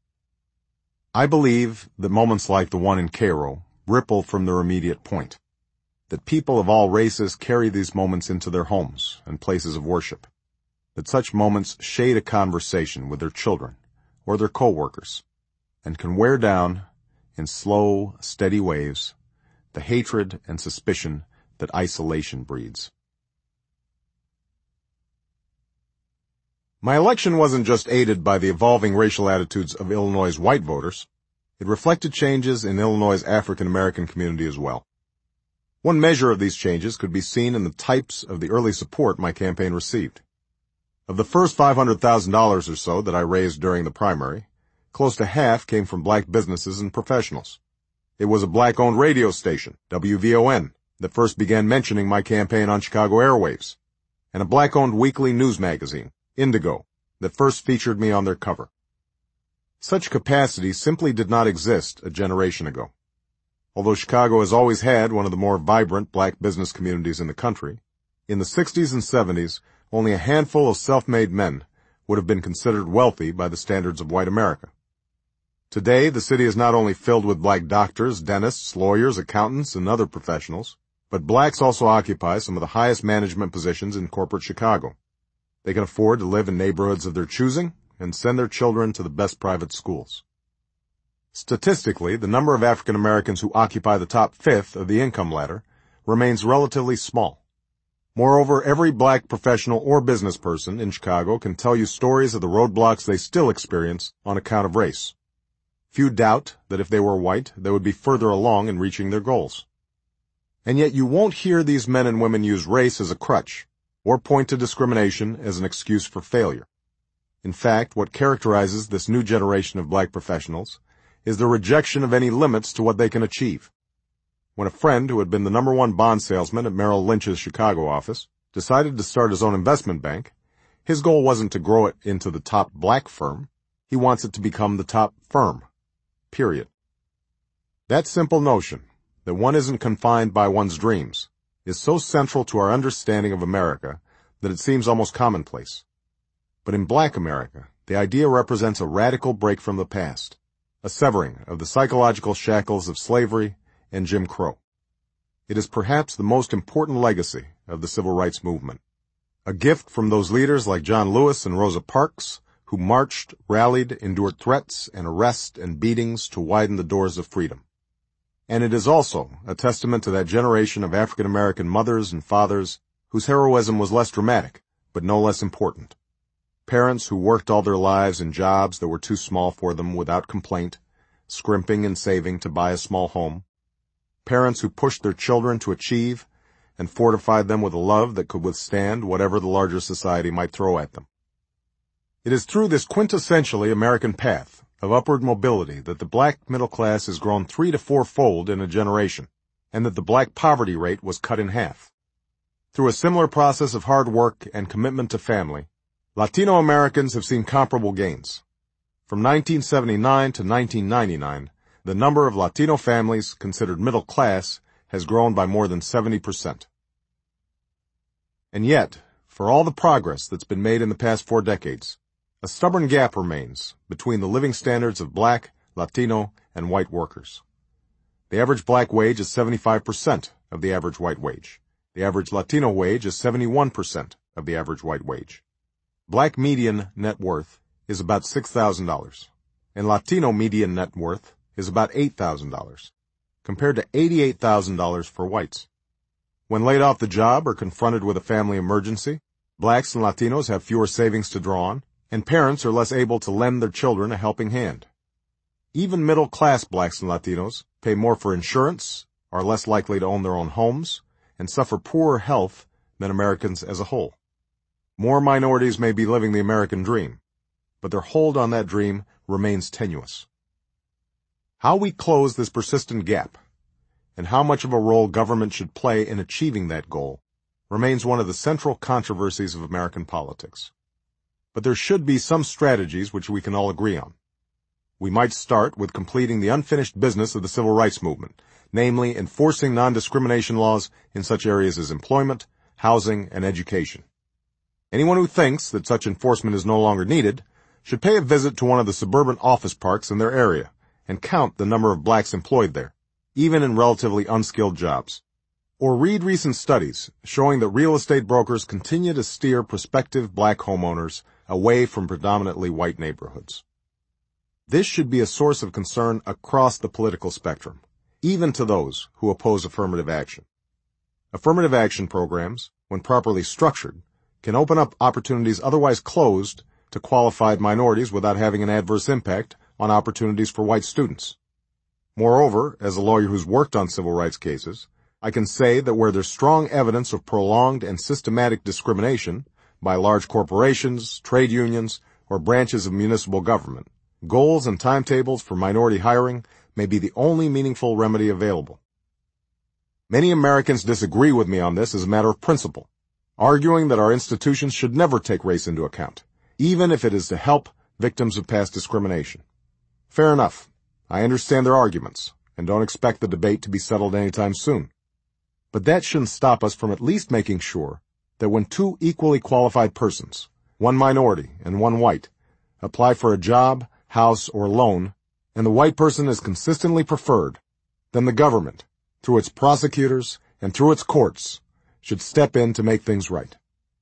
I believe that moments like the one in Cairo ripple from their immediate point, that people of all races carry these moments into their homes and places of worship, that such moments shade a conversation with their children or their co-workers and can wear down, in slow, steady waves, the hatred and suspicion that isolation breeds. My election wasn't just aided by the evolving racial attitudes of Illinois' white voters. It reflected changes in Illinois' African-American community as well. One measure of these changes could be seen in the types of the early support my campaign received. Of the first $500,000 or so that I raised during the primary, close to half came from black businesses and professionals. It was a black-owned radio station, WVON, that first began mentioning my campaign on Chicago airwaves, and a black-owned weekly news magazine, Indigo, that first featured me on their cover. Such capacity simply did not exist a generation ago. Although Chicago has always had one of the more vibrant black business communities in the country, in the 60s and 70s, only a handful of self-made men would have been considered wealthy by the standards of white America. Today, the city is not only filled with black doctors, dentists, lawyers, accountants, and other professionals, but blacks also occupy some of the highest management positions in corporate Chicago. They can afford to live in neighborhoods of their choosing and send their children to the best private schools. Statistically, the number of African Americans who occupy the top fifth of the income ladder remains relatively small. Moreover, every black professional or business person in Chicago can tell you stories of the roadblocks they still experience on account of race. Few doubt that if they were white, they would be further along in reaching their goals. And yet you won't hear these men and women use race as a crutch or point to discrimination as an excuse for failure. In fact, what characterizes this new generation of black professionals is the rejection of any limits to what they can achieve. When a friend who had been the #1 bond salesman at Merrill Lynch's Chicago office decided to start his own investment bank, his goal wasn't to grow it into the top black firm. He wants it to become the top firm. Period. That simple notion, that one isn't confined by one's dreams, is so central to our understanding of America that it seems almost commonplace. But in black America, the idea represents a radical break from the past, a severing of the psychological shackles of slavery and Jim Crow. It is perhaps the most important legacy of the civil rights movement, a gift from those leaders like John Lewis and Rosa Parks, who marched, rallied, endured threats and arrests and beatings to widen the doors of freedom. And it is also a testament to that generation of African American mothers and fathers whose heroism was less dramatic, but no less important. Parents who worked all their lives in jobs that were too small for them without complaint, scrimping and saving to buy a small home. parents who pushed their children to achieve and fortified them with a love that could withstand whatever the larger society might throw at them. It is through this quintessentially American path of upward mobility that the black middle class has grown 3 to 4-fold in a generation, and that the black poverty rate was cut in half. Through a similar process of hard work and commitment to family, Latino Americans have seen comparable gains. From 1979 to 1999, the number of Latino families considered middle class has grown by more than 70%. And yet, for all the progress that's been made in the past 4 decades, a stubborn gap remains between the living standards of black, Latino, and white workers. The average black wage is 75% of the average white wage. The average Latino wage is 71% of the average white wage. Black median net worth is about $6,000, and Latino median net worth is about $8,000, compared to $88,000 for whites. When laid off the job or confronted with a family emergency, blacks and Latinos have fewer savings to draw on, and parents are less able to lend their children a helping hand. Even middle-class blacks and Latinos pay more for insurance, are less likely to own their own homes, and suffer poorer health than Americans as a whole. More minorities may be living the American dream, but their hold on that dream remains tenuous. How we close this persistent gap, and how much of a role government should play in achieving that goal, remains one of the central controversies of American politics. But there should be some strategies which we can all agree on. We might start with completing the unfinished business of the civil rights movement, namely enforcing non-discrimination laws in such areas as employment, housing, and education. Anyone who thinks that such enforcement is no longer needed should pay a visit to one of the suburban office parks in their area and count the number of blacks employed there, even in relatively unskilled jobs. Or read recent studies showing that real estate brokers continue to steer prospective black homeowners away from predominantly white neighborhoods. This should be a source of concern across the political spectrum, even to those who oppose affirmative action. Affirmative action programs, when properly structured, can open up opportunities otherwise closed to qualified minorities without having an adverse impact on opportunities for white students. Moreover, as a lawyer who's worked on civil rights cases, I can say that where there's strong evidence of prolonged and systematic discrimination by large corporations, trade unions, or branches of municipal government, goals and timetables for minority hiring may be the only meaningful remedy available. Many Americans disagree with me on this as a matter of principle, arguing that our institutions should never take race into account, even if it is to help victims of past discrimination. Fair enough. I understand their arguments, and don't expect the debate to be settled anytime soon. But that shouldn't stop us from at least making sure that when 2 equally qualified persons, one minority and one white, apply for a job, house, or loan, and the white person is consistently preferred, then the government, through its prosecutors and through its courts, should step in to make things right.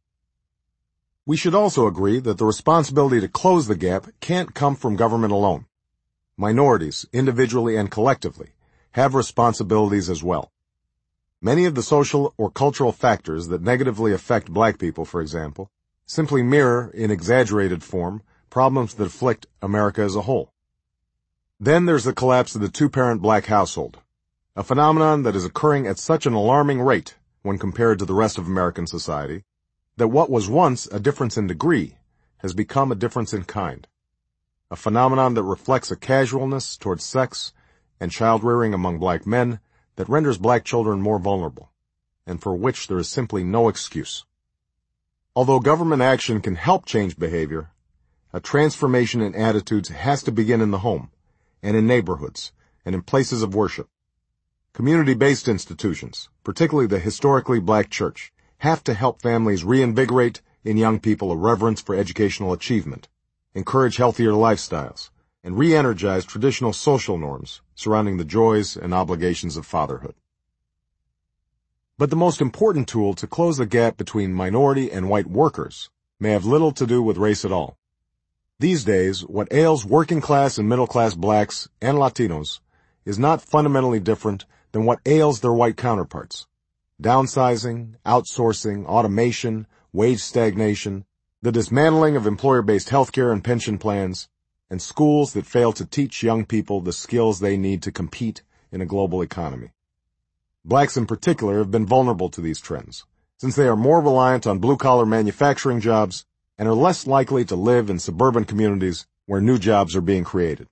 We should also agree that the responsibility to close the gap can't come from government alone. Minorities, individually and collectively, have responsibilities as well. Many of the social or cultural factors that negatively affect black people, for example, simply mirror, in exaggerated form, problems that afflict America as a whole. Then there's the collapse of the 2-parent black household, a phenomenon that is occurring at such an alarming rate when compared to the rest of American society, that what was once a difference in degree has become a difference in kind, a phenomenon that reflects a casualness towards sex and child-rearing among black men that renders black children more vulnerable, and for which there is simply no excuse. Although government action can help change behavior, a transformation in attitudes has to begin in the home, and in neighborhoods, and in places of worship. Community-based institutions, particularly the historically black church, have to help families reinvigorate in young people a reverence for educational achievement, encourage healthier lifestyles, and re-energize traditional social norms surrounding the joys and obligations of fatherhood. But the most important tool to close the gap between minority and white workers may have little to do with race at all. These days, what ails working-class and middle-class blacks and Latinos is not fundamentally different than what ails their white counterparts. Downsizing, outsourcing, automation, wage stagnation, the dismantling of employer-based healthcare and pension plans, and schools that fail to teach young people the skills they need to compete in a global economy. Blacks in particular have been vulnerable to these trends, since they are more reliant on blue-collar manufacturing jobs and are less likely to live in suburban communities where new jobs are being created.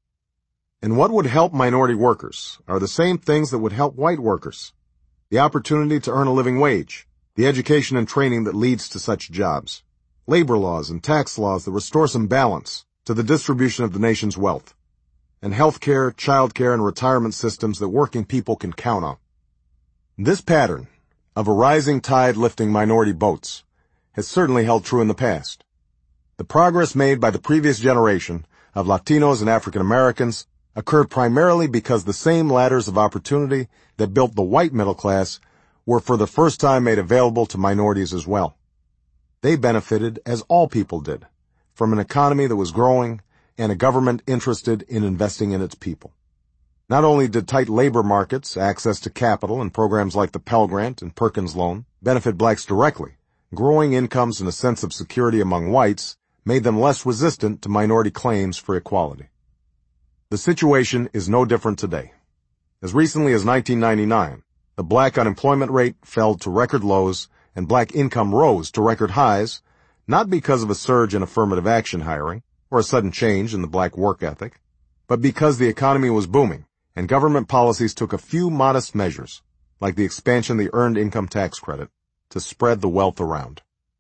And what would help minority workers are the same things that would help white workers: the opportunity to earn a living wage, the education and training that leads to such jobs, labor laws and tax laws that restore some balance to the distribution of the nation's wealth, and health care, child care, and retirement systems that working people can count on. This pattern of a rising tide lifting minority boats has certainly held true in the past. The progress made by the previous generation of Latinos and African Americans occurred primarily because the same ladders of opportunity that built the white middle class were for the first time made available to minorities as well. They benefited, as all people did, from an economy that was growing and a government interested in investing in its people. Not only did tight labor markets, access to capital, and programs like the Pell Grant and Perkins Loan benefit blacks directly, growing incomes and a sense of security among whites made them less resistant to minority claims for equality. The situation is no different today. As recently as 1999, the black unemployment rate fell to record lows and black income rose to record highs, not because of a surge in affirmative action hiring or a sudden change in the black work ethic, but because the economy was booming and government policies took a few modest measures, like the expansion of the Earned Income Tax Credit, to spread the wealth around.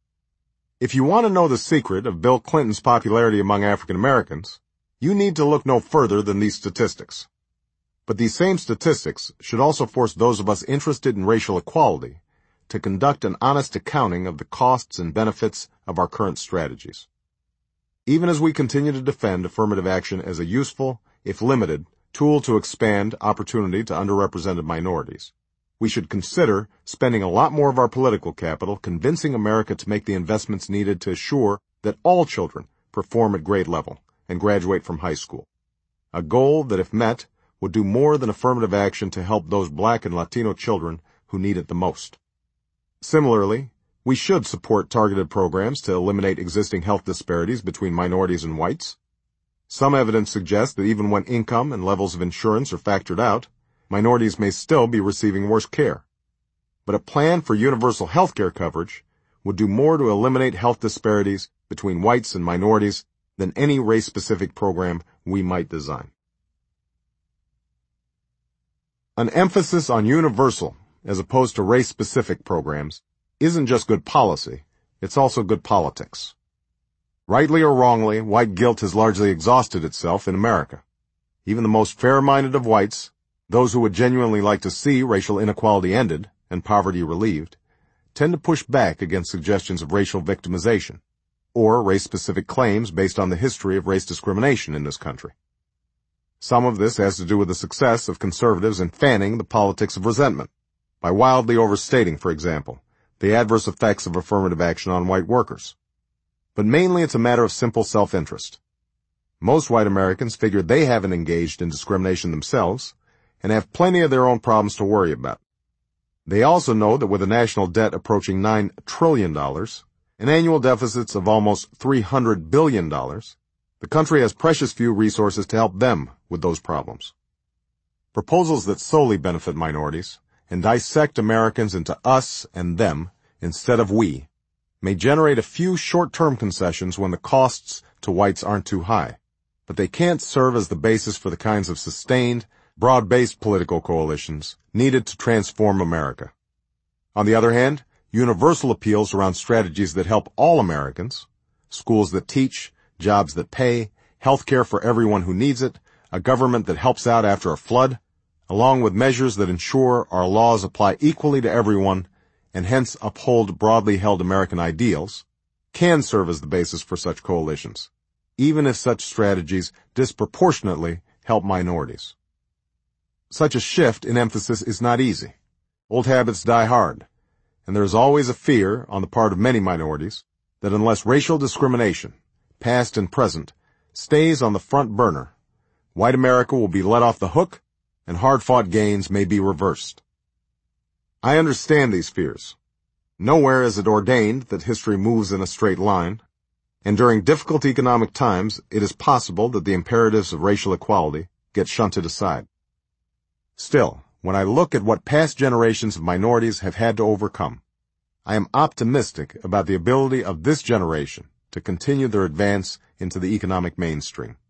If you want to know the secret of Bill Clinton's popularity among African Americans, you need to look no further than these statistics. But these same statistics should also force those of us interested in racial equality to conduct an honest accounting of the costs and benefits of our current strategies. Even as we continue to defend affirmative action as a useful, if limited, tool to expand opportunity to underrepresented minorities, we should consider spending a lot more of our political capital convincing America to make the investments needed to assure that all children perform at grade level and graduate from high school, a goal that, if met, would do more than affirmative action to help those black and Latino children who need it the most. Similarly, we should support targeted programs to eliminate existing health disparities between minorities and whites. Some evidence suggests that even when income and levels of insurance are factored out, minorities may still be receiving worse care. But a plan for universal health care coverage would do more to eliminate health disparities between whites and minorities than any race-specific program we might design. An emphasis on universal as opposed to race-specific programs isn't just good policy, it's also good politics. Rightly or wrongly, white guilt has largely exhausted itself in America. Even the most fair-minded of whites, those who would genuinely like to see racial inequality ended and poverty relieved, tend to push back against suggestions of racial victimization or race-specific claims based on the history of race discrimination in this country. Some of this has to do with the success of conservatives in fanning the politics of resentment, by wildly overstating, for example, the adverse effects of affirmative action on white workers. But mainly it's a matter of simple self-interest. Most white Americans figure they haven't engaged in discrimination themselves and have plenty of their own problems to worry about. They also know that with a national debt approaching $9 trillion and annual deficits of almost $300 billion, the country has precious few resources to help them with those problems. Proposals that solely benefit minorities and dissect Americans into us and them instead of we may generate a few short-term concessions when the costs to whites aren't too high, but they can't serve as the basis for the kinds of sustained, broad-based political coalitions needed to transform America. On the other hand, universal appeals around strategies that help all Americans, schools that teach, jobs that pay, health care for everyone who needs it, a government that helps out after a flood, along with measures that ensure our laws apply equally to everyone and hence uphold broadly held American ideals, can serve as the basis for such coalitions, even if such strategies disproportionately help minorities. Such a shift in emphasis is not easy. Old habits die hard, and there is always a fear on the part of many minorities that unless racial discrimination, past and present, stays on the front burner, white America will be let off the hook and hard-fought gains may be reversed. I understand these fears. Nowhere is it ordained that history moves in a straight line, and during difficult economic times it is possible that the imperatives of racial equality get shunted aside. Still, when I look at what past generations of minorities have had to overcome, I am optimistic about the ability of this generation to continue their advance into the economic mainstream.